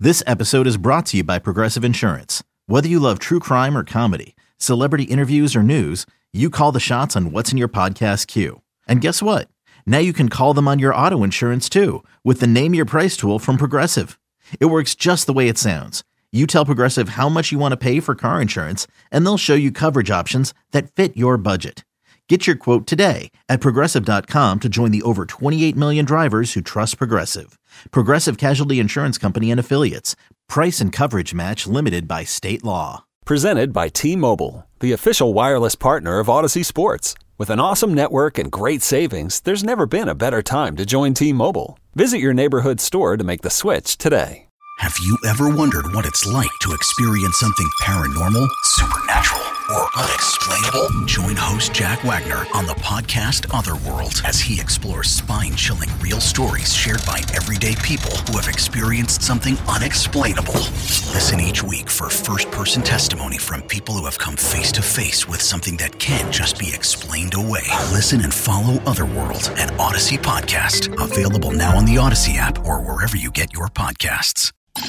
This episode is brought to you by Progressive Insurance. Whether you love true crime or comedy, celebrity interviews or news, you call the shots on what's in your podcast queue. And guess what? Now you can call them on your auto insurance too with the Name Your Price tool from Progressive. It works just the way it sounds. You tell Progressive how much you want to pay for car insurance, and they'll show you coverage options that fit your budget. Get your quote today at Progressive.com to join the over 28 million drivers who trust Progressive. Progressive Casualty Insurance Company and Affiliates. Price and coverage match limited by state law. Presented by T-Mobile, the official wireless partner of Odyssey Sports. With an awesome network and great savings, there's never been a better time to join T-Mobile. Visit your neighborhood store to make the switch today. Have you ever wondered what it's like to experience something paranormal, supernatural, or unexplainable? Join host Jack Wagner on the podcast Otherworld as he explores spine-chilling real stories shared by everyday people who have experienced something unexplainable. Listen each week for first-person testimony from people who have come face-to-face with something that can't just be explained away. Listen and follow Otherworld, an Odyssey podcast. Available now on the Odyssey app or wherever you get your podcasts.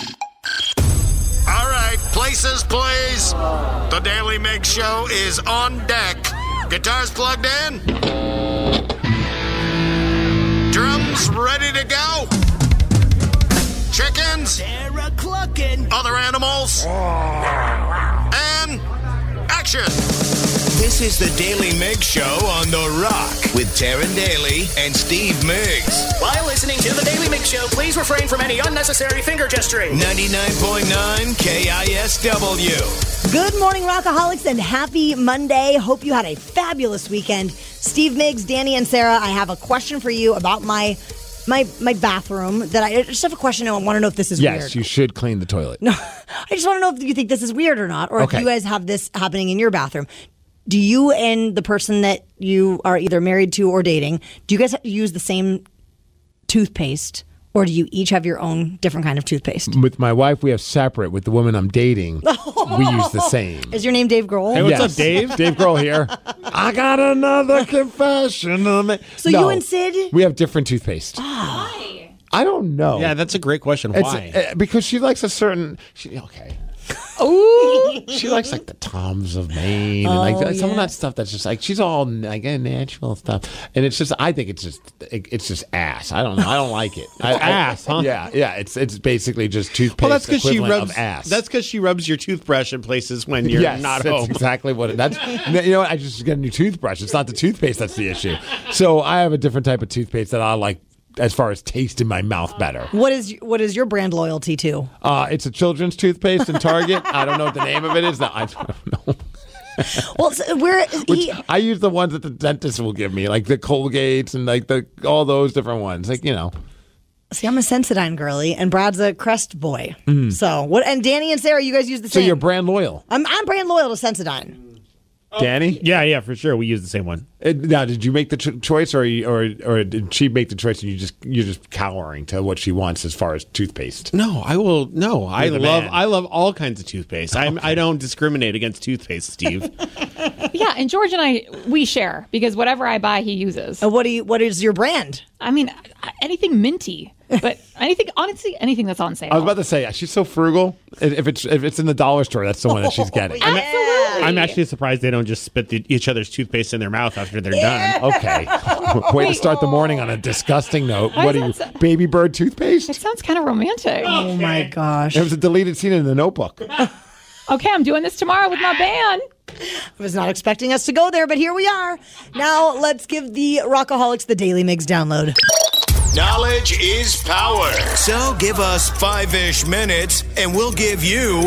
All right, places, please. The Daily Mig Show is on deck. Guitars plugged in. Drums ready to go. Chickens. They're clucking. Other animals. And action. This is the Daily Mig Show on The Rock with Taryn Daly and Steve Miggs. While listening to the Daily Mig Show, please refrain from any unnecessary finger gesturing. 99.9 KISW. Good morning, Rockaholics, and happy Monday. Hope you had a fabulous weekend. Steve Miggs, Danny, and Sarah, I have a question for you about my bathroom. That I just have a question. I want to know if this is weird. Yes, you should clean the toilet. No, I just want to know if you think this is weird or not, or Okay. if you guys have this happening in your bathroom. Do you and the person that you are either married to or dating, do you guys use the same toothpaste, or do you each have your own different kind of toothpaste? With my wife, we have separate. With the woman I'm dating, we use the same. Is your name Dave Grohl? Hey, what's up, Dave? Dave Grohl here. I got another confession. So you and Sid? We have different toothpaste. Why? I don't know. Yeah, that's a great question. Why? Because she likes a certain... Ooh, she likes like the Toms of Maine and like some of that stuff that's just like she's all like natural stuff, and it's just I think it's just ass. I don't know. I don't like it. Ass, huh? Yeah. It's basically just toothpaste. Well, that's because she rubs of ass. That's because she rubs your toothbrush in places when you're not that's home. Exactly what it. That's you know what? I just get a new toothbrush. It's not the toothpaste that's the issue. So I have a different type of toothpaste that I like. As far as taste in my mouth better. What is your brand loyalty to? It's a children's toothpaste in Target. I don't know what the name of it is. I don't know. Well, so I use the ones that the dentist will give me, like the Colgates and like all those different ones. Like, you know. See, I'm a Sensodyne girly, and Brad's a Crest boy. So what? And Danny and Sarah, you guys use the same. So you're brand loyal. I'm brand loyal to Sensodyne. Danny? Yeah, for sure. We use the same one. Now, did you make the choice, or did she make the choice, and you're just cowering to what she wants as far as toothpaste? No, I will. No, I man. love all kinds of toothpaste. I don't discriminate against toothpaste, Steve. Yeah, and George and we share because whatever I buy, he uses. What is your brand? I mean, anything minty, but anything that's on sale. I was about to say she's so frugal. If it's in the dollar store, that's the one that she's getting. Absolutely. I'm actually surprised they don't just spit each other's toothpaste in their mouth after they're done. Okay. Way to start the morning on a disgusting note. What are you, baby bird toothpaste? It sounds kind of romantic. Oh my gosh. It was a deleted scene in The Notebook. Okay, I'm doing this tomorrow with my band. I was not expecting us to go there, but here we are. Now let's give the Rockaholics the Daily Mix download. Knowledge is power. So give us 5-ish minutes and we'll give you,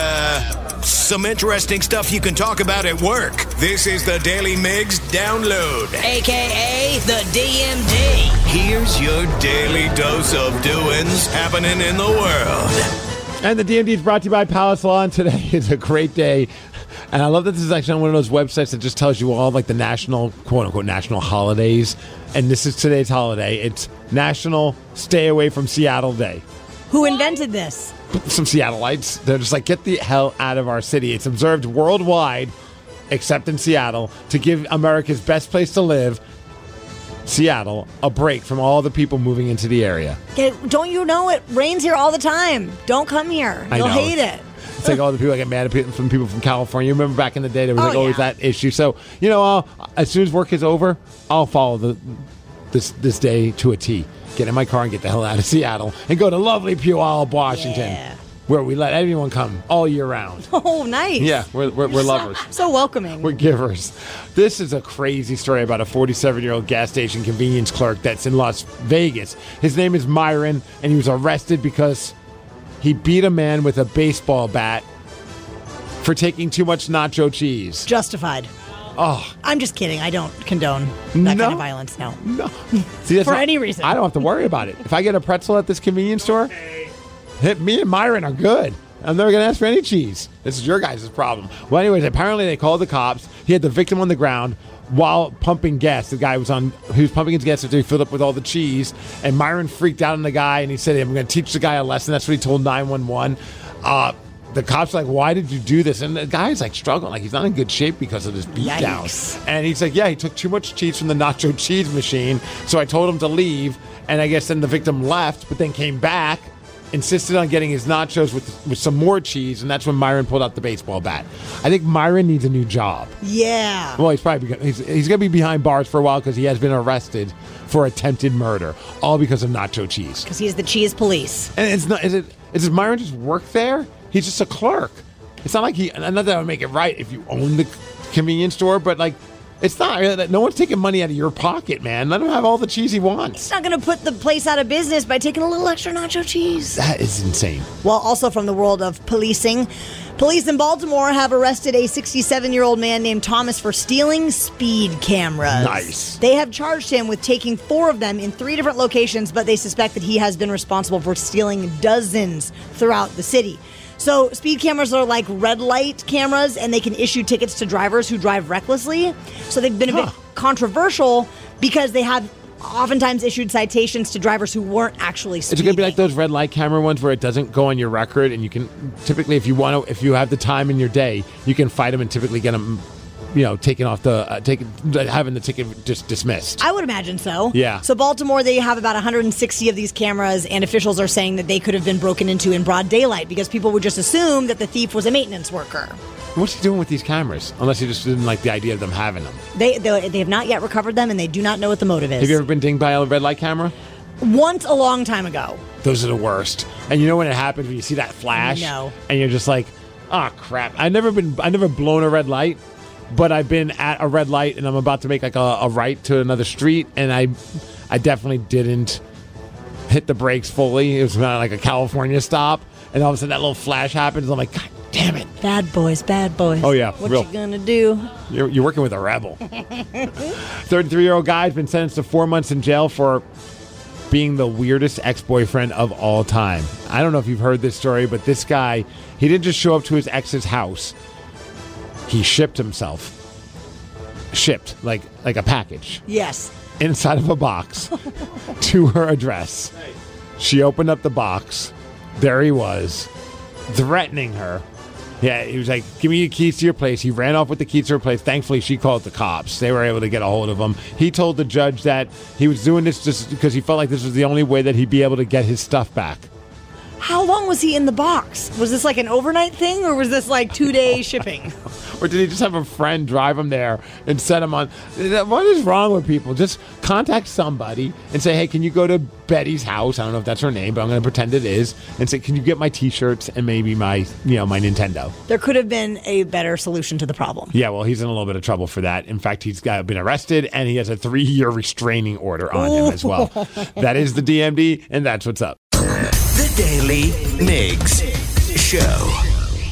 some interesting stuff you can talk about at work. This is the Daily Mix Download. AKA the DMD. Here's your daily dose of doings happening in the world. And the DMD is brought to you by Palace Lawn. Today is a great day. And I love that this is actually on one of those websites that just tells you all like the national, quote unquote, national holidays. And this is today's holiday. It's National Stay Away from Seattle Day. Who invented this? Some Seattleites. They're just like, get the hell out of our city. It's observed worldwide, except in Seattle, to give America's best place to live Seattle a break from all the people moving into the area. Okay, don't you know it rains here all the time? Don't come here. You'll hate it. It's like all the people that get mad at people from California. You remember back in the day, there was always that issue. So, as soon as work is over, I'll follow this day to a T. Get in my car and get the hell out of Seattle and go to lovely Puyallup, Washington, where we let everyone come all year round. Oh, nice. Yeah, we're lovers. So welcoming. We're givers. This is a crazy story about a 47-year-old gas station convenience clerk that's in Las Vegas. His name is Myron, and he was arrested because he beat a man with a baseball bat for taking too much nacho cheese. Justified. Oh, I'm just kidding. I don't condone that kind of violence. No. See, for any reason. I don't have to worry about it. If I get a pretzel at this convenience store, me and Myron are good. I'm never going to ask for any cheese. This is your guys' problem. Well, anyways, apparently they called the cops. He had the victim on the ground while pumping gas. The guy was pumping his gas after he filled up with all the cheese. And Myron freaked out on the guy, and he said, I'm going to teach the guy a lesson. That's what he told 911. The cops are like, why did you do this? And the guy's like struggling. Like he's not in good shape because of this beatdown. And he's like, he took too much cheese from the nacho cheese machine. So I told him to leave. And I guess then the victim left, but then came back, insisted on getting his nachos with some more cheese. And that's when Myron pulled out the baseball bat. I think Myron needs a new job. Yeah. Well, he's probably he's going to be behind bars for a while because he has been arrested for attempted murder, all because of nacho cheese. Because he's the cheese police. And it's not. Does Myron just work there? He's just a clerk. It's not like not that would make it right if you own the convenience store, but like, it's not. No one's taking money out of your pocket, man. Let him have all the cheese he wants. It's not going to put the place out of business by taking a little extra nacho cheese. That is insane. Well, also from the world of policing, police in Baltimore have arrested a 67-year-old man named Thomas for stealing speed cameras. Nice. They have charged him with taking 4 of them in 3 different locations, but they suspect that he has been responsible for stealing dozens throughout the city. So speed cameras are like red light cameras, and they can issue tickets to drivers who drive recklessly. So they've been a bit controversial because they have oftentimes issued citations to drivers who weren't actually speeding. It's going to be like those red light camera ones where it doesn't go on your record, and you can typically, if you have the time in your day, you can fight them and typically get them, taken off having the ticket just dismissed. I would imagine so. Yeah. So Baltimore, they have about 160 of these cameras, and officials are saying that they could have been broken into in broad daylight because people would just assume that the thief was a maintenance worker. What's he doing with these cameras? Unless he just didn't like the idea of them having them. They have not yet recovered them, and they do not know what the motive is. Have you ever been dinged by a red light camera? Once, a long time ago. Those are the worst. And you know when it happens, when you see that flash? No. And you're just like, oh, crap. I've never blown a red light. But I've been at a red light, and I'm about to make like a right to another street, and I definitely didn't hit the brakes fully. It was kind of like a California stop, and all of a sudden that little flash happens. And I'm like, God damn it! Bad boys. Oh yeah, what you gonna do? You're working with a rebel. 33-year-old guy's been sentenced to 4 months in jail for being the weirdest ex-boyfriend of all time. I don't know if you've heard this story, but this guy, he didn't just show up to his ex's house. He shipped himself. Shipped, like a package. Yes. Inside of a box to her address. She opened up the box. There he was, threatening her. Yeah, he was like, give me your keys to your place. He ran off with the keys to her place. Thankfully, she called the cops. They were able to get a hold of him. He told the judge that he was doing this just because he felt like this was the only way that he'd be able to get his stuff back. How long was he in the box? Was this like an overnight thing, or was this like 2-day shipping? Or did he just have a friend drive him there and set him on? What is wrong with people? Just contact somebody and say, hey, can you go to Betty's house? I don't know if that's her name, but I'm going to pretend it is. And say, can you get my T-shirts and maybe my Nintendo? There could have been a better solution to the problem. Yeah, well, he's in a little bit of trouble for that. In fact, he's been arrested, and he has a 3-year restraining order on him as well. That is the DMD, and that's what's up. The Daily Migs Show.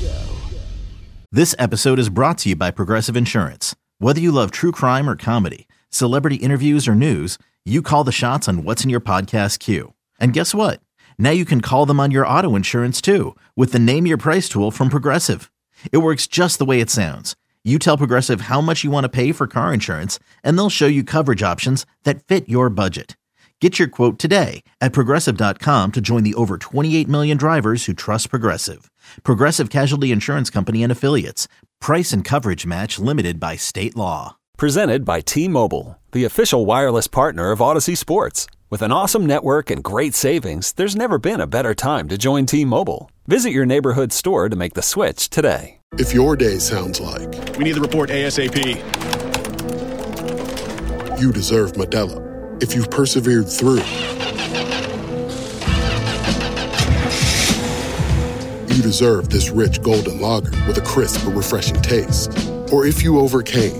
This episode is brought to you by Progressive Insurance. Whether you love true crime or comedy, celebrity interviews or news, you call the shots on what's in your podcast queue. And guess what? Now you can call them on your auto insurance too with the Name Your Price tool from Progressive. It works just the way it sounds. You tell Progressive how much you want to pay for car insurance, and they'll show you coverage options that fit your budget. Get your quote today at Progressive.com to join the over 28 million drivers who trust Progressive. Progressive Casualty Insurance Company and Affiliates. Price and coverage match limited by state law. Presented by T-Mobile, the official wireless partner of Odyssey Sports. With an awesome network and great savings, there's never been a better time to join T-Mobile. Visit your neighborhood store to make the switch today. If your day sounds like... We need the report ASAP. You deserve Modelo. If you've persevered through... You deserve this rich golden lager with a crisp but refreshing taste. Or if you overcame...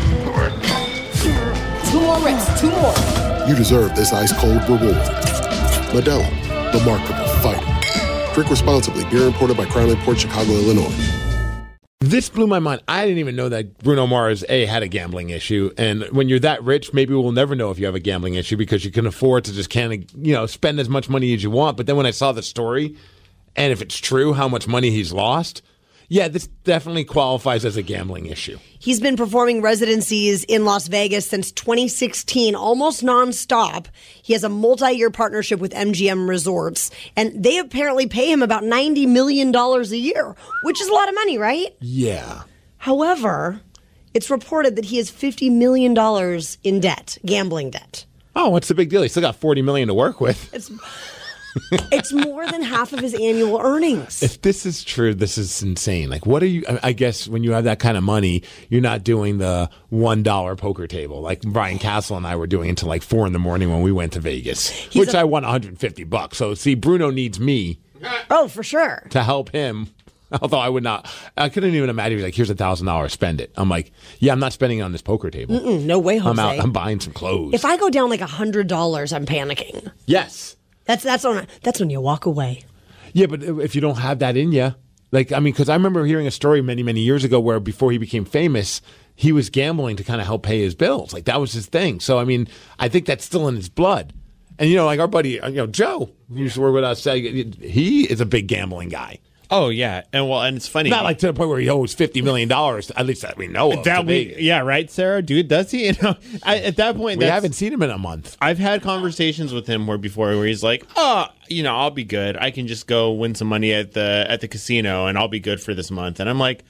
2 more reps, 2 more. You deserve this ice-cold reward. Modelo, the mark of a fighter. Drink responsibly. Beer imported by Crown Imports, Chicago, Illinois. This blew my mind. I didn't even know that Bruno Mars, had a gambling issue. And when you're that rich, maybe we'll never know if you have a gambling issue because you can afford to just spend as much money as you want. But then when I saw the story, and if it's true how much money he's lost, yeah, this definitely qualifies as a gambling issue. He's been performing residencies in Las Vegas since 2016, almost nonstop. He has a multi-year partnership with MGM Resorts, and they apparently pay him about $90 million a year, which is a lot of money, right? Yeah. However, it's reported that he has $50 million in debt, gambling debt. Oh, what's the big deal? He's still got $40 million to work with. It's more than half of his annual earnings. If this is true, this is insane. Like, what are you? I guess when you have that kind of money, you're not doing the $1 poker table like Brian Castle and I were doing until like 4 a.m. when we went to Vegas, which I won $150. So, see, Bruno needs me. Oh, for sure. To help him. Although I couldn't even imagine. He's like, here's $1,000, spend it. I'm like, yeah, I'm not spending it on this poker table. No way, Jose. I'm out. I'm buying some clothes. If I go down like $100, I'm panicking. Yes. That's when you walk away. Yeah, but if you don't have that in you, because I remember hearing a story many, many years ago where before he became famous, he was gambling to kind of help pay his bills. Like that was his thing. So, I think that's still in his blood. And, our buddy, Joe, who used to work with us, he is a big gambling guy. Oh, yeah. And it's funny. Not like to the point where he owes $50 million, at least that we know of. Yeah, right, Sarah? Dude, does he? At that point, we haven't seen him in a month. I've had conversations with him where he's like, I'll be good. I can just go win some money at the casino and I'll be good for this month. And I'm like,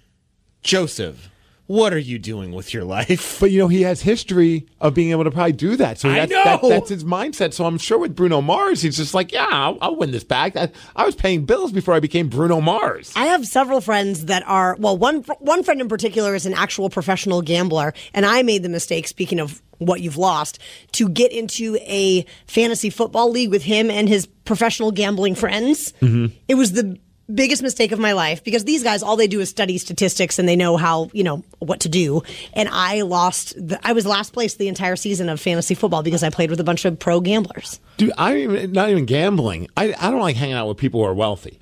Joseph, what are you doing with your life? But, he has history of being able to probably do that. So that's his mindset. So I'm sure with Bruno Mars, he's just like, yeah, I'll win this back. I was paying bills before I became Bruno Mars. I have several friends that are, one friend in particular is an actual professional gambler. And I made the mistake, speaking of what you've lost, to get into a fantasy football league with him and his professional gambling friends. Mm-hmm. It was the biggest mistake of my life because these guys, all they do is study statistics and they know how, what to do. And I was last place the entire season of fantasy football because I played with a bunch of pro gamblers. Dude, not even gambling. I don't like hanging out with people who are wealthy.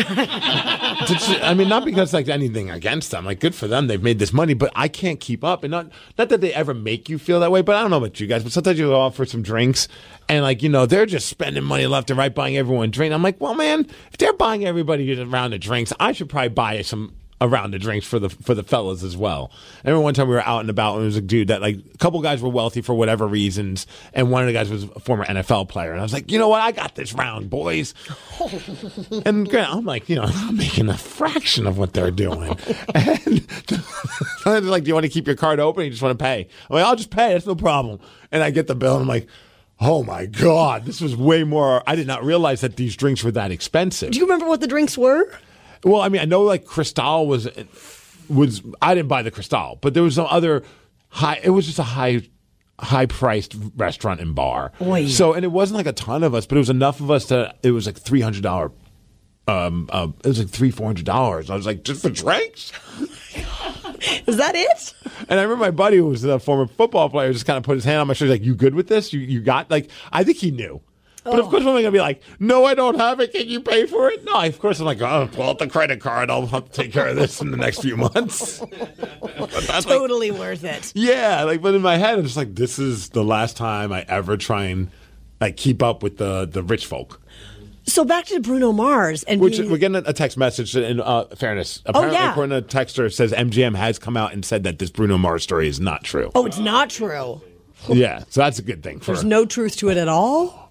Not because anything against them. Good for them, they've made this money, but I can't keep up. And not that they ever make you feel that way, but I don't know about you guys, but sometimes you go out for some drinks and they're just spending money left and right buying everyone a drink. I'm like, well, man, if they're buying everybody a round of drinks, I should probably buy a round of drinks for the fellas as well. I remember one time we were out and about and there was a dude that a couple guys were wealthy for whatever reasons, and one of the guys was a former NFL player, and I was like, you know what, I got this round, boys. And I'm like, I'm making a fraction of what they're doing. And they're like, do you want to keep your card open or you just want to pay? I'm like, I'll just pay, that's no problem. And I get the bill and I'm like, oh my God, this was way more. I did not realize that these drinks were that expensive. Do you remember what the drinks were? Well, I know Cristal was I didn't buy the Cristal, but there was some other it was just a high priced restaurant and bar. Oy. So, and it wasn't a ton of us, but it was enough of us that it was $300. It was $300-$400. I was like, just for drinks? Is that it? And I remember my buddy, who was a former football player, just kind of put his hand on my shoulder, like, you good with this? You got, I think he knew. But of course, I'm going to be like, no, I don't have it. Can you pay for it? No, of course, I'm like, oh, pull out the credit card. I'll have to take care of this in the next few months. Totally worth it. Yeah, but in my head, I'm just like, this is the last time I ever try and keep up with the rich folk. So back to Bruno Mars. We're getting a text message in fairness. Apparently, according to a texter, it says MGM has come out and said that this Bruno Mars story is not true. Oh, it's not true. Yeah, so that's a good thing. There's no truth to it at all?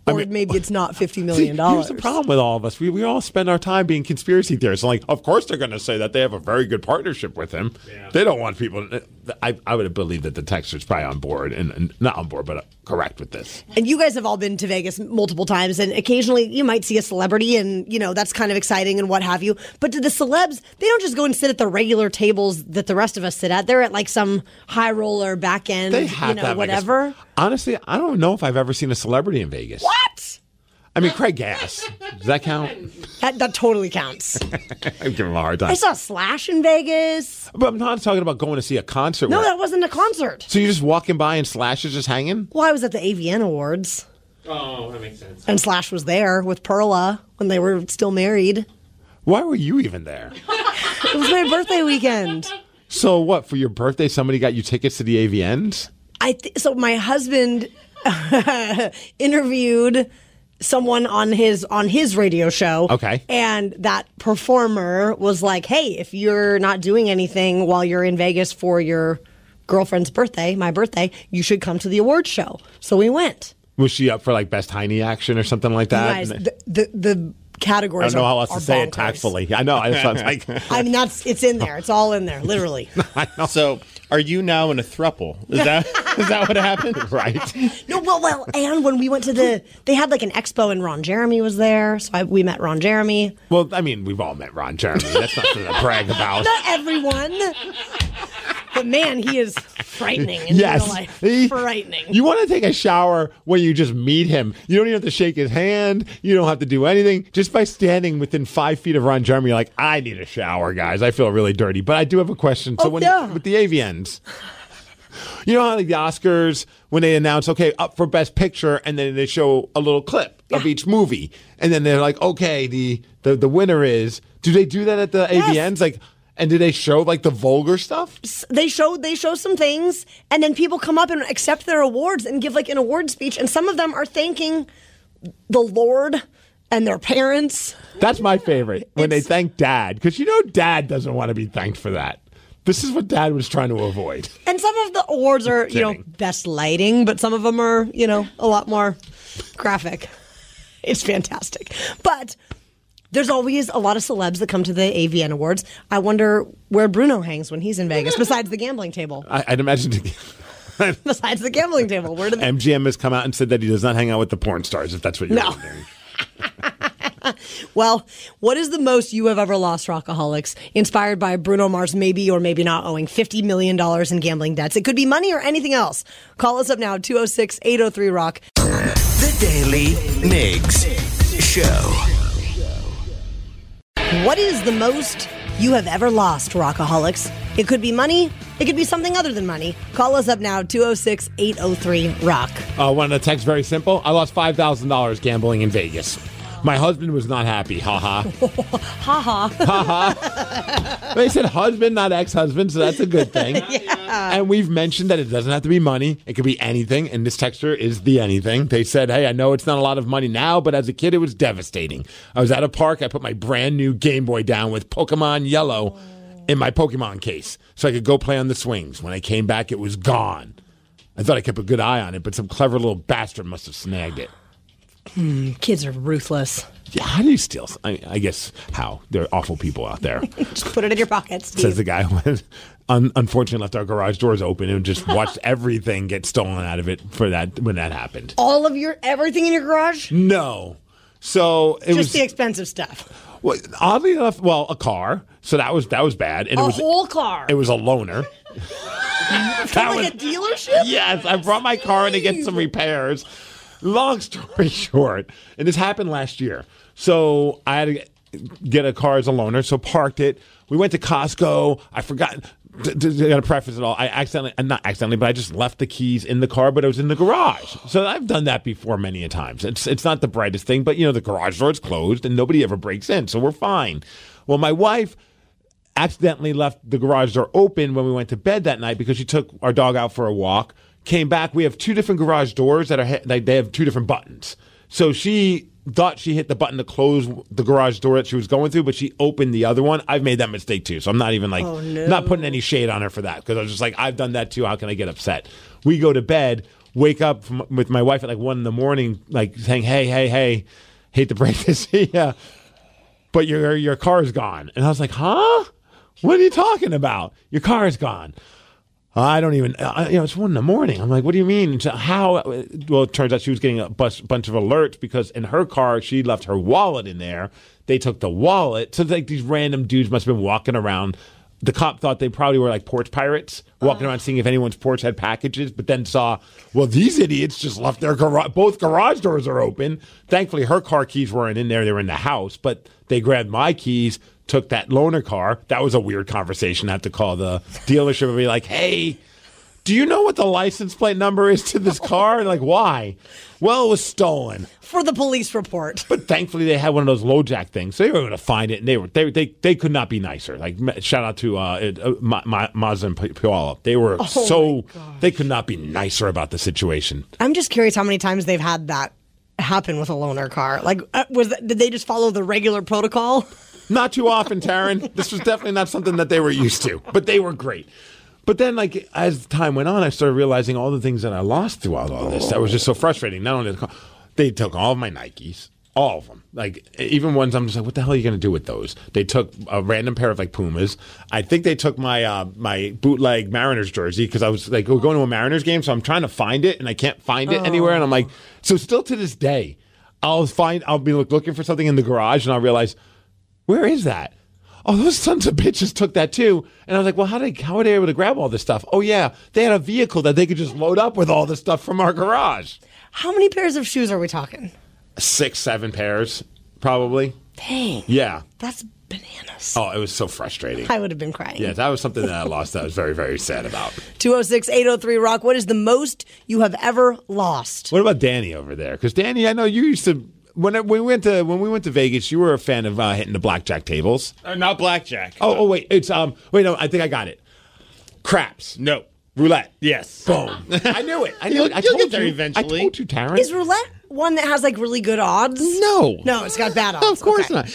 Or maybe it's not $50 million. Here's the problem with all of us. We all spend our time being conspiracy theorists. Like, of course they're going to say that they have a very good partnership with him. Yeah. They don't want people I would believe that the texter's probably on board, and not on board, but correct with this. And you guys have all been to Vegas multiple times, and occasionally you might see a celebrity, and, that's kind of exciting and what have you. But to the celebs, they don't just go and sit at the regular tables that the rest of us sit at. They're at like some high roller back end, whatever. Honestly, I don't know if I've ever seen a celebrity in Vegas. What? I mean, Craig Gass. Does that count? That totally counts. I'm giving him a hard time. I saw Slash in Vegas. But I'm not talking about going to see a concert. No, that wasn't a concert. So you're just walking by and Slash is just hanging? Well, I was at the AVN Awards. Oh, that makes sense. And Slash was there with Perla when they were still married. Why were you even there? It was my birthday weekend. So what, for your birthday, somebody got you tickets to the AVNs? So my husband interviewed someone on his radio show. Okay. And that performer was like, hey, if you're not doing anything while you're in Vegas for your girlfriend's birthday, my birthday, you should come to the awards show. So we went. Was she up for like best Heine action or something like that? You guys, the categories I don't know how else to say bonkers. It tactfully. I know. I sounds like. I mean, it's in there. It's all in there, literally. So, are you now in a throuple? Is that what happened? Right. No, well, and when we went to they had like an expo and Ron Jeremy was there, so we met Ron Jeremy. Well, I mean, we've all met Ron Jeremy. That's not something to brag about. Not everyone. But man, he is frightening in real life. Frightening. You want to take a shower when you just meet him. You don't even have to shake his hand. You don't have to do anything. Just by standing within 5 feet of Ron Jeremy, you're like, I need a shower, guys. I feel really dirty. But I do have a question. So with the AVNs, you know how like the Oscars, when they announce, okay, up for Best Picture, and then they show a little clip of each movie. And then they're like, okay, the winner is. Do they do that at the AVNs? Like, and do they show like the vulgar stuff? They show some things, and then people come up and accept their awards and give like an award speech, and some of them are thanking the Lord and their parents. That's my favorite, when they thank Dad, because Dad doesn't want to be thanked for that. This is what Dad was trying to avoid. And some of the awards are, best lighting, but some of them are, a lot more graphic. It's fantastic. But there's always a lot of celebs that come to the AVN Awards. I wonder where Bruno hangs when he's in Vegas, besides the gambling table. I'd imagine. Besides the gambling table. Where did MGM has come out and said that he does not hang out with the porn stars, if that's what you're wondering. Well, what is the most you have ever lost, Rockaholics? Inspired by Bruno Mars maybe or maybe not owing $50 million in gambling debts. It could be money or anything else. Call us up now, 206-803-ROCK. The Daily Migs Show. What is the most you have ever lost, Rockaholics? It could be money. It could be something other than money. Call us up now, 206-803-ROCK. One of the texts, very simple. I lost $5,000 gambling in Vegas. My husband was not happy. Ha ha. Ha ha. Ha ha. They said husband, not ex-husband, so that's a good thing. Yeah. And we've mentioned that it doesn't have to be money. It could be anything, and this texter is the anything. They said, hey, I know it's not a lot of money now, but as a kid, it was devastating. I was at a park. I put my brand new Game Boy down with Pokemon Yellow in my Pokemon case so I could go play on the swings. When I came back, it was gone. I thought I kept a good eye on it, but some clever little bastard must have snagged it. Kids are ruthless. Yeah, how do you steal? I guess how? There are awful people out there. Just put it in your pocket, Steve. Says the guy who unfortunately left our garage doors open and just watched everything get stolen out of it when that happened. All of everything in your garage? No. So it was just the expensive stuff. Well, oddly enough, a car. So that was bad. And whole car. It was a loaner. From like a dealership? Yes, I brought my car in to get some repairs. Long story short, and this happened last year. So I had to get a car as a loaner, so parked it. We went to Costco. I forgot to preface it all. Not accidentally, but I just left the keys in the car, but it was in the garage. So I've done that before many a times. It's not the brightest thing, but the garage door is closed and nobody ever breaks in, so we're fine. Well, my wife accidentally left the garage door open when we went to bed that night because she took our dog out for a walk. Came back. We have two different garage doors that they have two different buttons. So she thought she hit the button to close the garage door that she was going through, but she opened the other one. I've made that mistake too. So I'm not even not putting any shade on her for that because I was just like, I've done that too. How can I get upset? We go to bed. wake up with my wife at like 1 a.m, like saying, hey, hate to break this to you, but your car's gone. And I was like, huh? What are you talking about? Your car is gone. I don't even, it's 1 a.m. I'm like, what do you mean? How? Well, it turns out she was getting a bunch of alerts because in her car, she left her wallet in there. They took the wallet. So like these random dudes must have been walking around. The cop thought they probably were like porch pirates, walking around seeing if anyone's porch had packages, but then saw, well, these idiots just left their garage. Both garage doors are open. Thankfully, her car keys weren't in there. They were in the house, but they grabbed my keys, took that loaner car. That was a weird conversation. I have to call the dealership and be like, hey, do you know what the license plate number is to this car? And like, why? Well, it was stolen. For the police report. But thankfully, they had one of those low jack things, so they were able to find it, and they could not be nicer. Like, shout out to Mazda and Puyallup. They were they could not be nicer about the situation. I'm just curious how many times they've had that happen with a loaner car. Like, did they just follow the regular protocol? Not too often, Taryn. This was definitely not something that they were used to, but they were great. But then, like, as time went on, I started realizing all the things that I lost throughout all this. That was just so frustrating. Not only they took all of my Nikes, all of them. Like, even ones I'm just like, what the hell are you going to do with those? They took a random pair of, like, Pumas. I think they took my my bootleg Mariners jersey because I was, like, we're going to a Mariners game, so I'm trying to find it, and I can't find it anywhere. And I'm like, so still to this day, I'll be looking for something in the garage, and I'll realize, where is that? Oh, those sons of bitches took that too. And I was like, well, how were they able to grab all this stuff? Oh, yeah, they had a vehicle that they could just load up with all this stuff from our garage. How many pairs of shoes are we talking? 6, 7 pairs, probably. Dang. Yeah. That's bananas. Oh, it was so frustrating. I would have been crying. Yeah, that was something that I lost that I was very, very sad about. 206-803-ROCK. What is the most you have ever lost? What about Danny over there? Because Danny, I know you used to... When we went to Vegas, you were a fan of hitting the blackjack tables. Not blackjack. Oh, wait, it's no, I think I got it. Craps. No. Roulette. Yes. Boom. I knew it. I knew it. I You'll told get there you. eventually. I told you, Taryn. Is roulette one that has like really good odds? No. No, it's got bad odds. Of course not.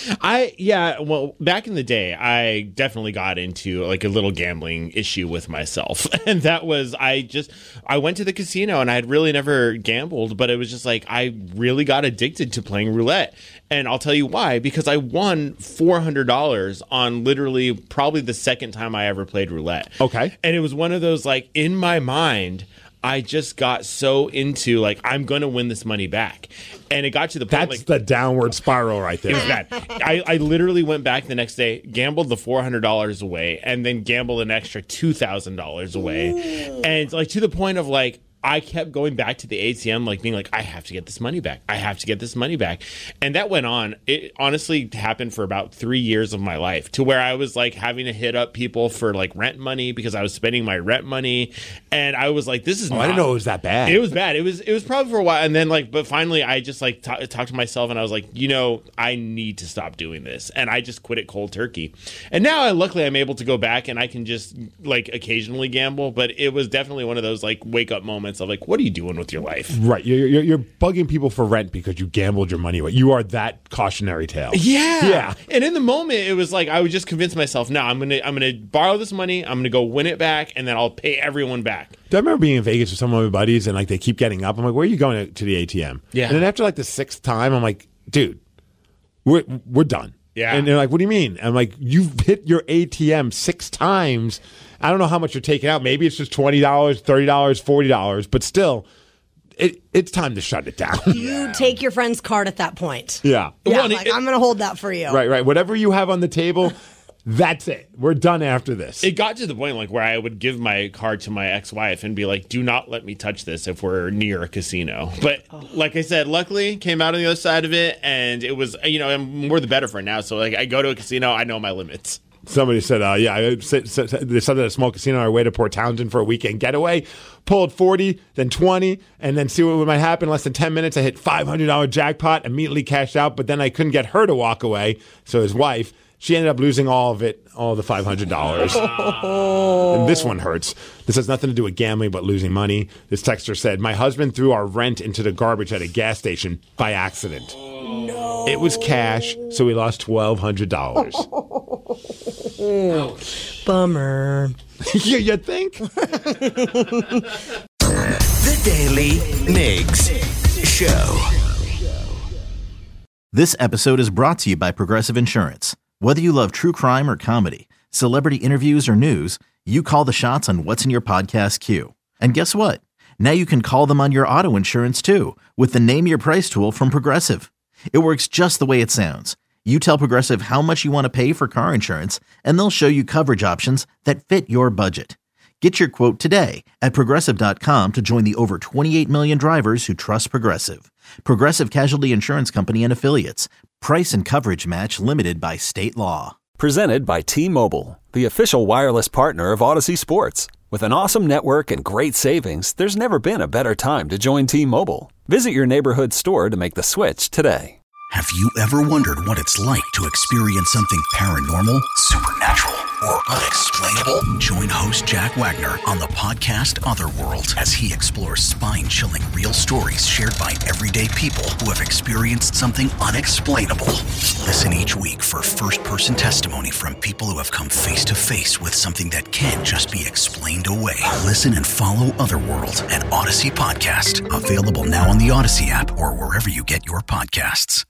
Well, back in the day, I definitely got into like a little gambling issue with myself. And that was, I went to the casino and I had really never gambled, but it was just like, I really got addicted to playing roulette. And I'll tell you why, because I won $400 on literally probably the second time I ever played roulette. Okay. And it was one of those, like, in my mind, I just got so into, like, I'm going to win this money back. And it got to the point, That's the downward spiral right there. It was bad. I literally went back the next day, gambled the $400 away, and then gambled an extra $2,000 away. Ooh. And, like, to the point of, like, I kept going back to the ATM, like being like, I have to get this money back. I have to get this money back. And that went on. It honestly happened for about 3 years of my life, to where I was like having to hit up people for like rent money because I was spending my rent money. And I was like, this is I didn't know it was that bad. It was bad. It was probably for a while. And then like, but finally I just like talked to myself and I was like, I need to stop doing this. And I just quit it cold turkey. And now luckily I'm able to go back and I can just like occasionally gamble. But it was definitely one of those like wake up moments of like, what are you doing with your life? Right. You're bugging people for rent because you gambled your money away. You are that cautionary tale. Yeah. Yeah. And in the moment, it was like I would just convince myself, no, I'm gonna borrow this money, I'm gonna go win it back, and then I'll pay everyone back. I remember being in Vegas with some of my buddies, and like they keep getting up. I'm like, where are you going to the ATM? Yeah. And then after like the 6th time, I'm like, dude, we're done. Yeah. And they're like, what do you mean? I'm like, you've hit your ATM 6 times. I don't know how much you're taking out. Maybe it's just $20, $30, $40, but still, it's time to shut it down. You take your friend's card at that point. Yeah. I'm going to hold that for you. Right. Whatever you have on the table, that's it. We're done after this. It got to the point like where I would give my card to my ex-wife and be like, do not let me touch this if we're near a casino. But like I said, luckily came out on the other side of it, and it was, more the better for it now. So like I go to a casino, I know my limits. Somebody said, they said at a small casino on our way to Port Townsend for a weekend getaway. Pulled 40, then 20, and then see what might happen. Less than 10 minutes, I hit $500 jackpot, immediately cashed out, but then I couldn't get her to walk away. So his wife, she ended up losing all of it, all the $500. And this one hurts. This has nothing to do with gambling, but losing money. This texter said, my husband threw our rent into the garbage at a gas station by accident. No. It was cash, so we lost $1,200. Bummer. You think? The Daily Migs Show. This episode is brought to you by Progressive Insurance. Whether you love true crime or comedy, celebrity interviews or news, you call the shots on what's in your podcast queue. And guess what? Now you can call them on your auto insurance too with the Name Your Price tool from Progressive. It works just the way it sounds. You tell Progressive how much you want to pay for car insurance, and they'll show you coverage options that fit your budget. Get your quote today at Progressive.com to join the over 28 million drivers who trust Progressive. Progressive Casualty Insurance Company and Affiliates. Price and coverage match limited by state law. Presented by T-Mobile, the official wireless partner of Odyssey Sports. With an awesome network and great savings, there's never been a better time to join T-Mobile. Visit your neighborhood store to make the switch today. Have you ever wondered what it's like to experience something paranormal, supernatural, or unexplainable? Join host Jack Wagner on the podcast Otherworld as he explores spine-chilling real stories shared by everyday people who have experienced something unexplainable. Listen each week for first-person testimony from people who have come face-to-face with something that can't just be explained away. Listen and follow Otherworld, an Odyssey podcast. Available now on the Odyssey app or wherever you get your podcasts.